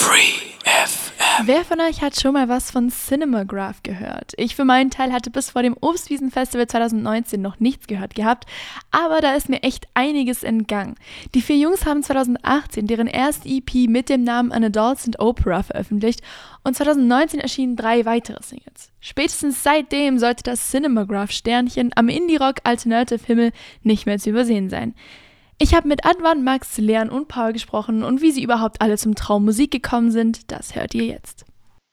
Wer von euch hat schon mal was von Cinemagraph gehört? Ich für meinen Teil hatte bis vor dem Obstwiesen-Festival 2019 noch nichts gehört gehabt, aber da ist mir echt einiges entgangen. Die 4 Jungs haben 2018 deren erste EP mit dem Namen An Adolescent Opera veröffentlicht und 2019 erschienen 3 weitere Singles. Spätestens seitdem sollte das Cinemagraph-Sternchen am Indie-Rock-Alternative-Himmel nicht mehr zu übersehen sein. Ich habe mit Advan, Max, Leon und Paul gesprochen und wie sie überhaupt alle zum Traum Musik gekommen sind, das hört ihr jetzt.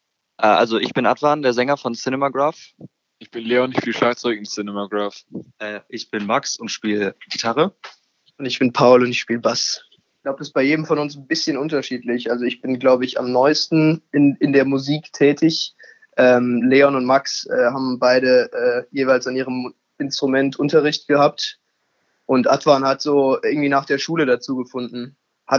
Also ich bin Advan, der Sänger von Cinemagraph. Ich bin Leon, ich spiele Schlagzeug in Cinemagraph. Ich bin Max und spiele Gitarre. Und ich bin Paul und ich spiele Bass. Ich glaube, das ist bei jedem von uns ein bisschen unterschiedlich. Also ich bin, glaube ich, am neuesten in der Musik tätig. Leon und Max haben beide jeweils an ihrem Instrument Unterricht gehabt. Und Advan hat so irgendwie nach der Schule dazu gefunden.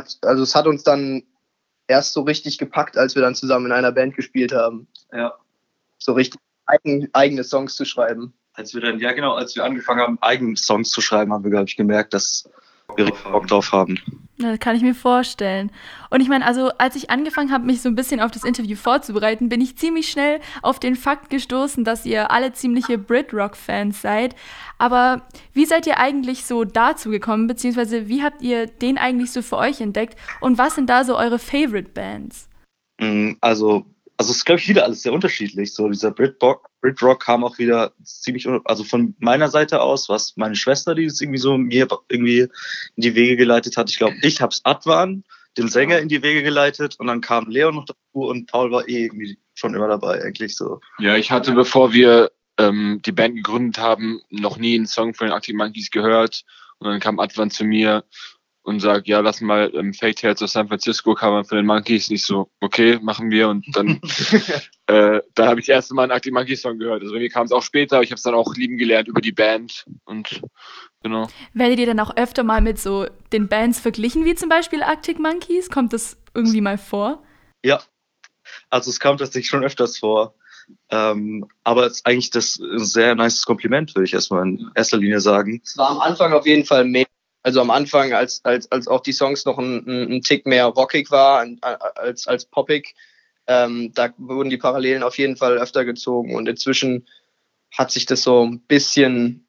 Es hat uns dann erst so richtig gepackt, als wir dann zusammen in einer Band gespielt haben. Ja. So richtig eigene Songs zu schreiben. Als wir angefangen haben, eigene Songs zu schreiben, haben wir, glaube ich, gemerkt, dass wir richtig Bock drauf haben. Das kann ich mir vorstellen. Und ich meine, also als ich angefangen habe, mich so ein bisschen auf das Interview vorzubereiten, bin ich ziemlich schnell auf den Fakt gestoßen, dass ihr alle ziemliche Brit-Rock-Fans seid. Aber wie seid ihr eigentlich so dazu gekommen, beziehungsweise wie habt ihr den eigentlich so für euch entdeckt? Und was sind da so eure Favorite-Bands? Also es ist, glaube ich, wieder alles sehr unterschiedlich. So dieser Brit-Rock kam auch wieder ziemlich, also von meiner Seite aus, was meine Schwester, die es irgendwie so mir irgendwie in die Wege geleitet hat. Ich glaube, ich habe es Advan, den Sänger, in die Wege geleitet und dann kam Leon noch dazu und Paul war irgendwie schon immer dabei eigentlich so. Ja, ich hatte, bevor wir die Band gegründet haben, noch nie einen Song von den Arctic Monkeys gehört und dann kam Advan zu mir und sagt, ja, lass mal Fake Tales of San Francisco covern von den Monkeys. Nicht so, okay, machen wir. Und dann da habe ich das erste Mal einen Arctic Monkeys Song gehört. Also bei mir kam es auch später, aber ich habe es dann auch lieben gelernt über die Band. Und genau. Werdet ihr dann auch öfter mal mit so den Bands verglichen, wie zum Beispiel Arctic Monkeys? Kommt das irgendwie mal vor? Ja, also es kam tatsächlich schon öfters vor. Aber es ist eigentlich ein sehr nices Kompliment, würde ich erstmal in erster Linie sagen. Es war am Anfang auf jeden Fall mehr. Also am Anfang, als auch die Songs noch ein Tick mehr rockig war als poppig, da wurden die Parallelen auf jeden Fall öfter gezogen und inzwischen hat sich das so ein bisschen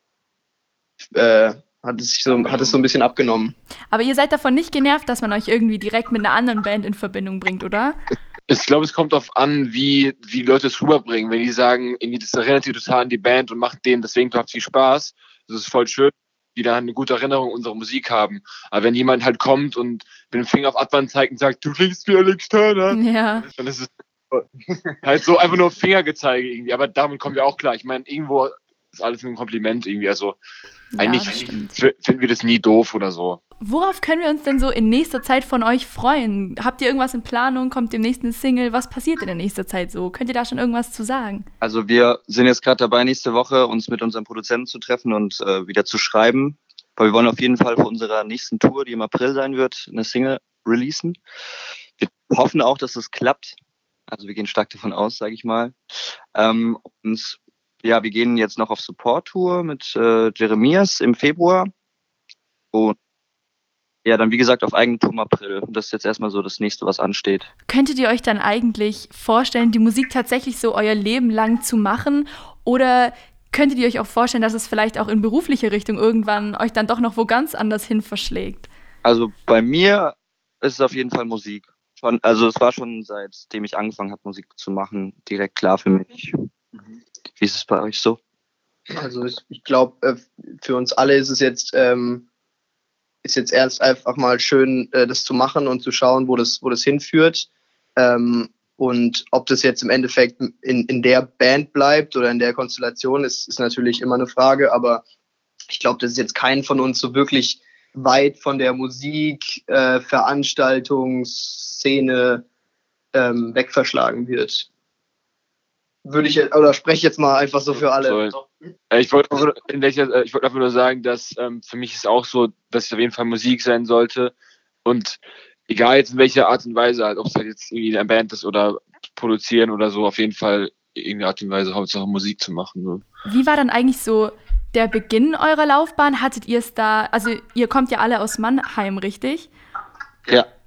hat es so ein bisschen abgenommen. Aber ihr seid davon nicht genervt, dass man euch irgendwie direkt mit einer anderen Band in Verbindung bringt, oder? Ich glaube, es kommt darauf an, wie Leute es rüberbringen. Wenn die sagen, irgendwie das erinnert sich total an die Band und macht denen deswegen total viel Spaß, das ist voll schön, die da eine gute Erinnerung an unsere Musik haben. Aber wenn jemand halt kommt und mit dem Finger auf Advan zeigt und sagt, du klingst wie Alex Turner, ja, dann ist es halt so einfach nur Fingergezeige irgendwie. Aber damit kommen wir auch klar. Ich meine, irgendwo ist alles ein Kompliment irgendwie. Also eigentlich finden wir das nie doof oder so. Worauf können wir uns denn so in nächster Zeit von euch freuen? Habt ihr irgendwas in Planung? Kommt demnächst eine Single? Was passiert in der nächsten Zeit so? Könnt ihr da schon irgendwas zu sagen? Also wir sind jetzt gerade dabei, nächste Woche uns mit unserem Produzenten zu treffen und wieder zu schreiben. Weil wir wollen auf jeden Fall für unserer nächsten Tour, die im April sein wird, eine Single releasen. Wir hoffen auch, dass es klappt. Also wir gehen stark davon aus, sage ich mal. Und ja, wir gehen jetzt noch auf Support-Tour mit Jeremias im Februar. Und ja, dann wie gesagt auf Eigentum im April. Das ist jetzt erstmal so das nächste, was ansteht. Könntet ihr euch dann eigentlich vorstellen, die Musik tatsächlich so euer Leben lang zu machen? Oder könntet ihr euch auch vorstellen, dass es vielleicht auch in berufliche Richtung irgendwann euch dann doch noch wo ganz anders hin verschlägt? Also bei mir ist es auf jeden Fall Musik. Also es war schon seitdem ich angefangen habe, Musik zu machen, direkt klar für mich. Wie ist es bei euch so? Also ich glaube, für uns alle ist es jetzt erst einfach mal schön, das zu machen und zu schauen, wo das hinführt. Und ob das jetzt im Endeffekt in der Band bleibt oder in der Konstellation, ist natürlich immer eine Frage. Aber ich glaube, dass es jetzt keinen von uns so wirklich weit von der Musik, Veranstaltungsszene wegverschlagen wird. Spreche ich jetzt mal einfach so für alle. Ich wollte einfach nur sagen, dass für mich ist auch so, dass es auf jeden Fall Musik sein sollte und egal jetzt in welcher Art und Weise, halt, ob es halt jetzt irgendwie eine Band ist oder produzieren oder so, auf jeden Fall irgendeine Art und Weise Hauptsache Musik zu machen. Ne? Wie war dann eigentlich so der Beginn eurer Laufbahn? Hattet ihr es da, also ihr kommt ja alle aus Mannheim, richtig? Ja.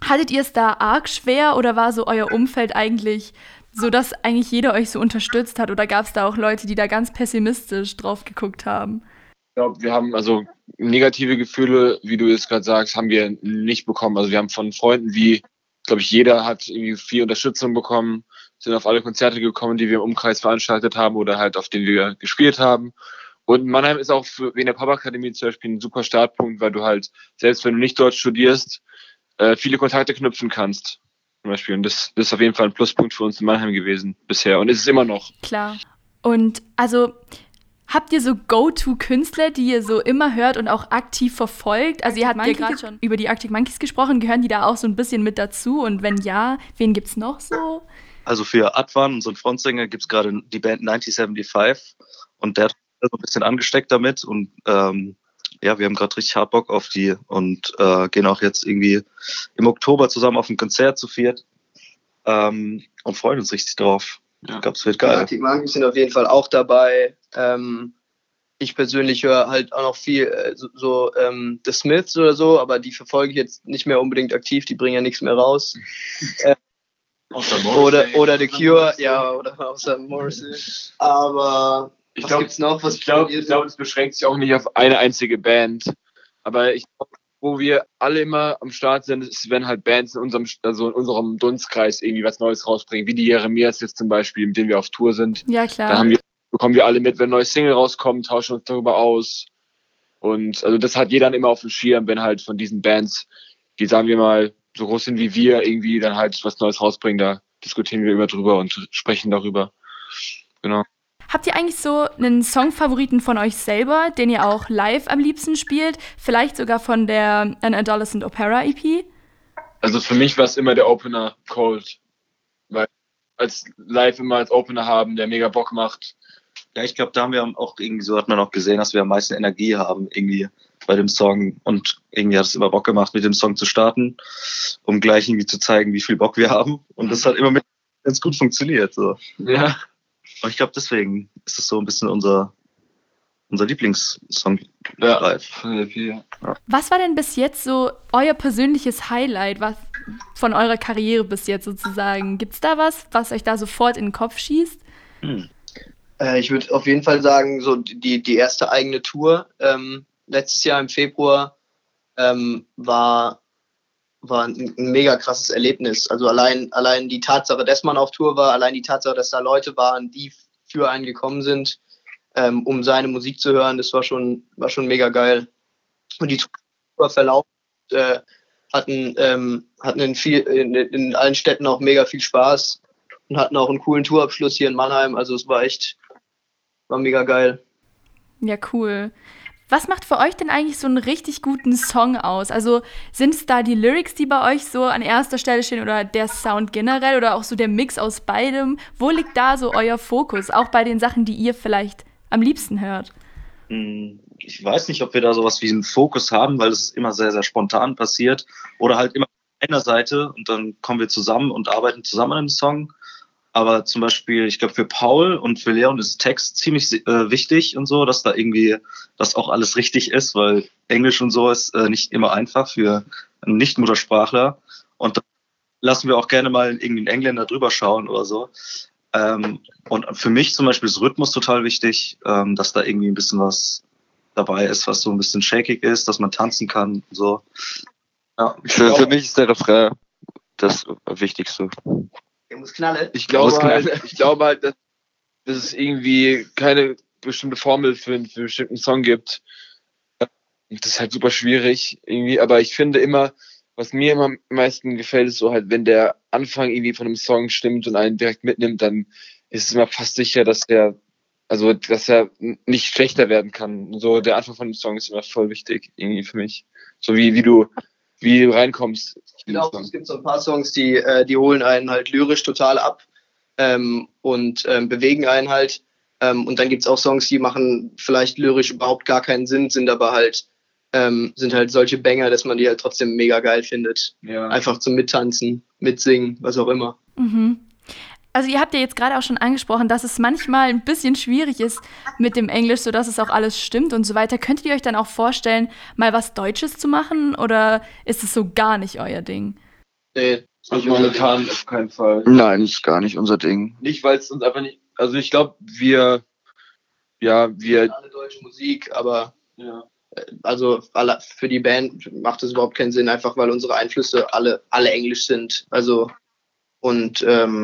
Hattet ihr es da arg schwer oder war so euer Umfeld eigentlich so, dass eigentlich jeder euch so unterstützt hat? Oder gab es da auch Leute, die da ganz pessimistisch drauf geguckt haben? Ich glaube, wir haben also negative Gefühle, wie du jetzt gerade sagst, haben wir nicht bekommen. Also wir haben von Freunden wie, glaube ich, jeder hat irgendwie viel Unterstützung bekommen, sind auf alle Konzerte gekommen, die wir im Umkreis veranstaltet haben oder halt auf denen wir gespielt haben. Und Mannheim ist auch wegen der Pop-Akademie zum Beispiel ein super Startpunkt, weil du halt, selbst wenn du nicht dort studierst, viele Kontakte knüpfen kannst. Zum Beispiel. Und das ist auf jeden Fall ein Pluspunkt für uns in Mannheim gewesen bisher. Und ist es immer noch. Klar. Und also habt ihr so Go-To-Künstler, die ihr so immer hört und auch aktiv verfolgt? Also ihr habt ja gerade schon über die Arctic Monkeys gesprochen. Gehören die da auch so ein bisschen mit dazu? Und wenn ja, wen gibt's noch so? Also für Advan, unseren Frontsänger, gibt's gerade die Band 1975 und der hat so ein bisschen angesteckt damit und ja, wir haben gerade richtig hart Bock auf die und gehen auch jetzt irgendwie im Oktober zusammen auf ein Konzert zu viert und freuen uns richtig drauf. Ja. Ich glaube, es wird geil. Die Arctic Monkeys sind auf jeden Fall auch dabei. Ich persönlich höre halt auch noch viel The Smiths oder so, aber die verfolge ich jetzt nicht mehr unbedingt aktiv, die bringen ja nichts mehr raus. Oder The Cure, ja, oder außer Morrissey. Aber was gibt's noch? Ich glaube, es beschränkt sich auch nicht auf eine einzige Band. Aber ich glaube, wo wir alle immer am Start sind, ist, wenn halt Bands in unserem Dunstkreis irgendwie was Neues rausbringen, wie die Jeremias jetzt zum Beispiel, mit denen wir auf Tour sind. Ja, klar. Da bekommen wir alle mit, wenn ein neues Single rauskommt, tauschen uns darüber aus. Und also das hat jeder dann immer auf dem Schirm, wenn halt von diesen Bands, die sagen wir mal, so groß sind wie wir, irgendwie dann halt was Neues rausbringen, da diskutieren wir immer drüber und sprechen darüber. Genau. Habt ihr eigentlich so einen Songfavoriten von euch selber, den ihr auch live am liebsten spielt? Vielleicht sogar von der An Adolescent Opera EP? Also für mich war es immer der Opener Cold. Weil als live immer als Opener haben, der mega Bock macht. Ja, ich glaube, da haben wir auch irgendwie, so hat man auch gesehen, dass wir am meisten Energie haben irgendwie bei dem Song und irgendwie hat es immer Bock gemacht, mit dem Song zu starten, um gleich irgendwie zu zeigen, wie viel Bock wir haben und das hat immer mit ganz gut funktioniert. So. Ja. Und ich glaube, deswegen ist es so ein bisschen unser Lieblingssong live. Ja. Was war denn bis jetzt so euer persönliches Highlight von eurer Karriere bis jetzt sozusagen? Gibt's da was euch da sofort in den Kopf schießt? Ich würde auf jeden Fall sagen, so die erste eigene Tour letztes Jahr im Februar war ein mega krasses Erlebnis. Also allein die Tatsache, dass man auf Tour war, allein die Tatsache, dass da Leute waren, die für einen gekommen sind, um seine Musik zu hören, das war schon mega geil. Und die Tourverlauf hatten in allen Städten auch mega viel Spaß und hatten auch einen coolen Tourabschluss hier in Mannheim. Also es war mega geil. Ja, cool. Was macht für euch denn eigentlich so einen richtig guten Song aus? Also sind es da die Lyrics, die bei euch so an erster Stelle stehen oder der Sound generell oder auch so der Mix aus beidem? Wo liegt da so euer Fokus, auch bei den Sachen, die ihr vielleicht am liebsten hört? Ich weiß nicht, ob wir da sowas wie einen Fokus haben, weil es immer sehr, sehr spontan passiert oder halt immer auf einer Seite und dann kommen wir zusammen und arbeiten zusammen an einem Song. Aber zum Beispiel, ich glaube, für Paul und für Leon ist Text ziemlich wichtig und so, dass da irgendwie das auch alles richtig ist, weil Englisch und so ist nicht immer einfach für einen Nicht-Muttersprachler. Und da lassen wir auch gerne mal irgendwie einen Engländer drüber schauen oder so. Und für mich zum Beispiel ist Rhythmus total wichtig, dass da irgendwie ein bisschen was dabei ist, was so ein bisschen shakig ist, dass man tanzen kann und so. Ja, für mich ist der Refrain das Wichtigste. Der muss knallen. Ich glaube halt, dass es irgendwie keine bestimmte Formel für einen bestimmten Song gibt. Das ist halt super schwierig irgendwie, aber ich finde immer, was mir immer am meisten gefällt, ist so halt, wenn der Anfang irgendwie von einem Song stimmt und einen direkt mitnimmt, dann ist es immer fast sicher, dass er nicht schlechter werden kann. So der Anfang von dem Song ist immer voll wichtig irgendwie für mich. So wie du reinkommst. Ich glaube, es gibt so ein paar Songs, die holen einen halt lyrisch total ab und bewegen einen halt. Und dann gibt es auch Songs, die machen vielleicht lyrisch überhaupt gar keinen Sinn, sind aber halt solche Banger, dass man die halt trotzdem mega geil findet. Ja. Einfach zum Mittanzen, Mitsingen, was auch immer. Mhm. Also ihr habt ja jetzt gerade auch schon angesprochen, dass es manchmal ein bisschen schwierig ist mit dem Englisch, sodass es auch alles stimmt und so weiter. Könntet ihr euch dann auch vorstellen, mal was Deutsches zu machen oder ist es so gar nicht euer Ding? Nee, Also momentan auf keinen Fall. Nein, ist gar nicht unser Ding. Nicht, weil es uns einfach nicht. Also ich glaube, wir alle deutsche Musik, aber also für die Band macht es überhaupt keinen Sinn, einfach weil unsere Einflüsse alle Englisch sind. Also und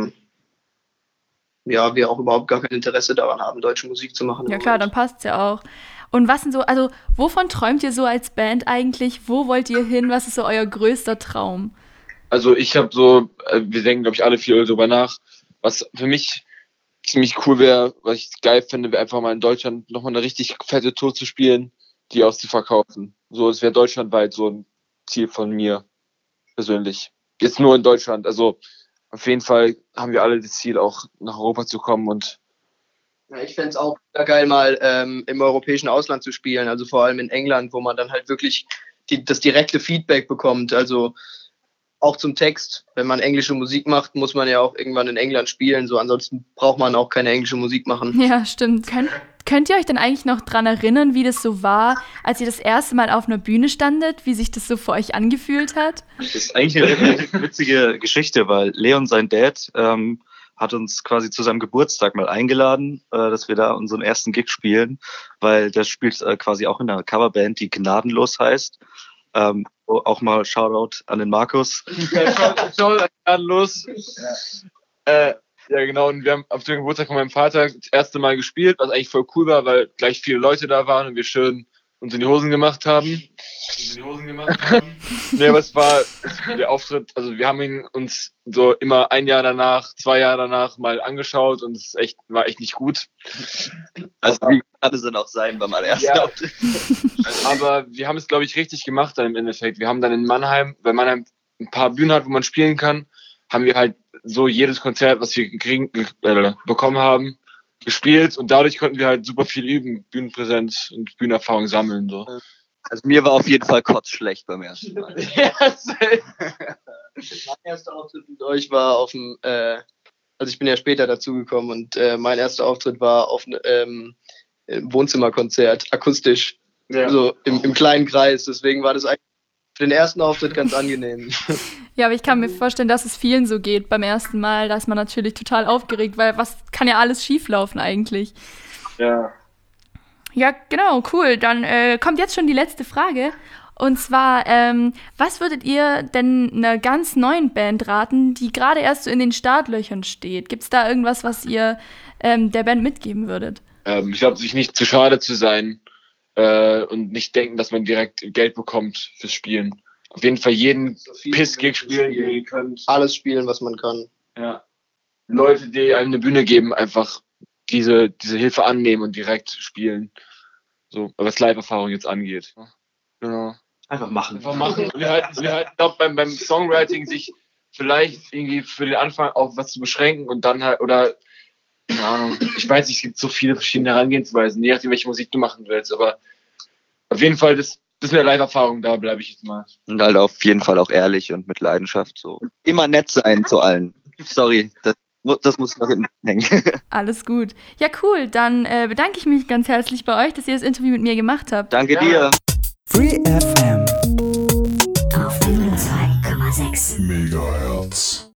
wir auch überhaupt gar kein Interesse daran haben, deutsche Musik zu machen. Ja klar, dann passt's ja auch. Und was sind so, also wovon träumt ihr so als Band eigentlich? Wo wollt ihr hin? Was ist so euer größter Traum? Also ich habe so, wir denken, glaube ich, alle viel darüber nach. Was für mich ziemlich cool wäre, was ich geil finde, wäre einfach mal in Deutschland nochmal eine richtig fette Tour zu spielen, die auszuverkaufen. So, es wäre deutschlandweit so ein Ziel von mir persönlich. Jetzt nur in Deutschland. Also auf jeden Fall haben wir alle das Ziel, auch nach Europa zu kommen und Ja, ich fände es auch geil, mal im europäischen Ausland zu spielen, also vor allem in England, wo man dann halt wirklich das direkte Feedback bekommt. Also auch zum Text. Wenn man englische Musik macht, muss man ja auch irgendwann in England spielen. So, ansonsten braucht man auch keine englische Musik machen. Ja, stimmt. Könnt ihr euch denn eigentlich noch dran erinnern, wie das so war, als ihr das erste Mal auf einer Bühne standet, wie sich das so für euch angefühlt hat? Das ist eigentlich eine witzige Geschichte, weil Leon, sein Dad, hat uns quasi zu seinem Geburtstag mal eingeladen, dass wir da unseren ersten Gig spielen, weil der spielt quasi auch in einer Coverband, die Gnadenlos heißt. Auch mal Shoutout an den Markus. Shoutout an los. Ja, genau. Und wir haben auf dem Geburtstag von meinem Vater das erste Mal gespielt, was eigentlich voll cool war, weil gleich viele Leute da waren und wir schön uns in die Hosen gemacht haben. Nee, aber es war der Auftritt, also wir haben ihn uns so immer 1 Jahr danach, 2 Jahre danach mal angeschaut und es war echt nicht gut. Also wie kann es denn auch sein beim allerersten Auftritt? Aber wir haben es, glaube ich, richtig gemacht dann im Endeffekt. Wir haben dann in Mannheim, weil Mannheim ein paar Bühnen hat, wo man spielen kann, haben wir halt so jedes Konzert, was wir bekommen haben, gespielt und dadurch konnten wir halt super viel üben, Bühnenpräsenz und Bühnenerfahrung sammeln. So. Also mir war auf jeden Fall kotzschlecht beim ersten Mal. Mein erster Auftritt mit euch war auf dem, also ich bin ja später dazugekommen und mein erster Auftritt war auf einem Wohnzimmerkonzert, akustisch, so im kleinen Kreis. Deswegen war das eigentlich für den ersten Auftritt ganz angenehm. Ja, aber ich kann mir vorstellen, dass es vielen so geht beim ersten Mal. Da ist man natürlich total aufgeregt, weil was kann ja alles schieflaufen eigentlich. Ja. Ja, genau, cool. Dann kommt jetzt schon die letzte Frage. Und zwar, was würdet ihr denn einer ganz neuen Band raten, die gerade erst so in den Startlöchern steht? Gibt es da irgendwas, was ihr der Band mitgeben würdet? Ich glaube, sich nicht zu schade zu sein und nicht denken, dass man direkt Geld bekommt fürs Spielen. Auf jeden Fall jeden Piss-Gig spielen, den ihr könnt. Alles spielen, was man kann. Ja. Leute, die einem eine Bühne geben, einfach diese Hilfe annehmen und direkt spielen. So, was Live-Erfahrung jetzt angeht. Genau. Einfach machen. Und wir halt auch beim Songwriting sich vielleicht irgendwie für den Anfang auf was zu beschränken und dann halt, oder, keine Ahnung, ich weiß nicht, es gibt so viele verschiedene Herangehensweisen, je nachdem, welche Musik du machen willst, aber auf jeden Fall, das ist eine Live-Erfahrung, da bleibe ich jetzt mal. Und halt auf jeden Fall auch ehrlich und mit Leidenschaft, so. Immer nett sein zu allen. Sorry, das muss noch hinten hängen. Alles gut. Ja, cool. Dann bedanke ich mich ganz herzlich bei euch, dass ihr das Interview mit mir gemacht habt. Danke dir. Free FM auf 102,6 Megahertz.